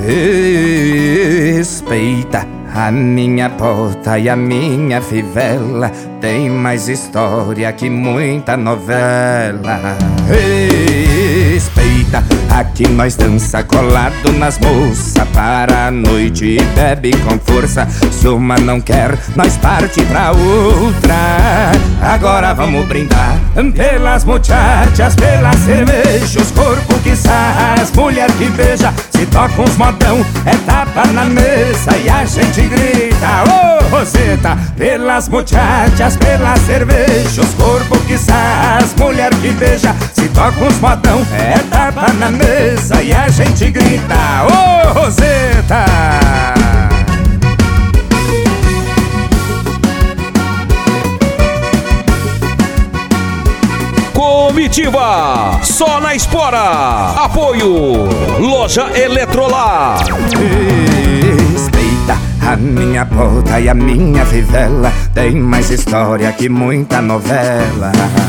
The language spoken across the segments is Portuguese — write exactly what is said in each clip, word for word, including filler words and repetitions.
Respeita a minha porta e a minha fivela, tem mais história que muita novela. Respeita, aqui nós dança colado nas moças, para a noite e bebe com força. Se uma não quer, nós parte pra outra. Agora vamos brindar pelas muchachas, pela cerveja, os corpos que sarras, mulher que beija. Se toca uns modão, é tapa na mesa e a gente grita: ô oh, Roseta! Pelas muchachas, pela cerveja, os corpos que sarras, mulher que beija. Se toca uns modão, é tapa na mesa e a gente grita: ô oh, Roseta! Comitiva, só na Espora. Apoio, Loja Eletrolar. Respeita a minha porta e a minha fivela, tem mais história que muita novela.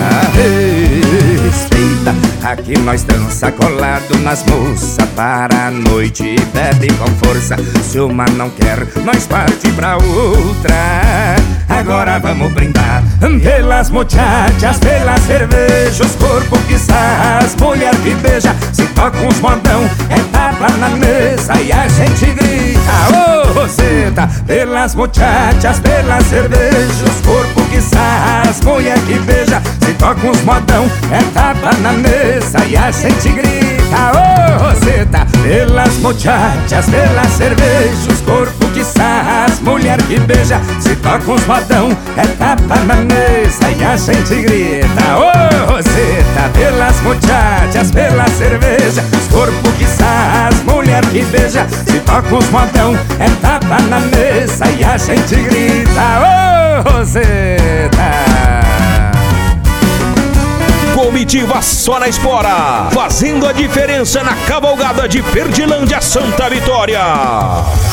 Respeita, aqui nós dança colado nas moças, para a noite e bebe com força. Se uma não quer, nós parte pra outra. Agora vamos brindar pelas muchachas, pela cerveja, os corpos que sarras, mulher que beija. Se toca uns modão, é tapa na mesa e a gente grita: ô oh, Roseta! Pelas muchachas, pela cerveja, os corpos que sarras, mulher que beija. Se toca uns modão, é tapa na mesa e a gente grita: ô oh, Roseta! Pelas muchachas, pela cerveja, os corpos que sarras, mulher que beija. Se toca uns modão, é tapa na mesa e a gente grita: ô oh, Roseta! Pelas muchachas, pela cerveja, os corpos que sarras, mulher que beija. Se toca uns modão, é tapa na mesa e a gente grita: ô oh, Roseta! Comitiva só na Espora, fazendo a diferença na cavalgada de Perdilândia Santa Vitória.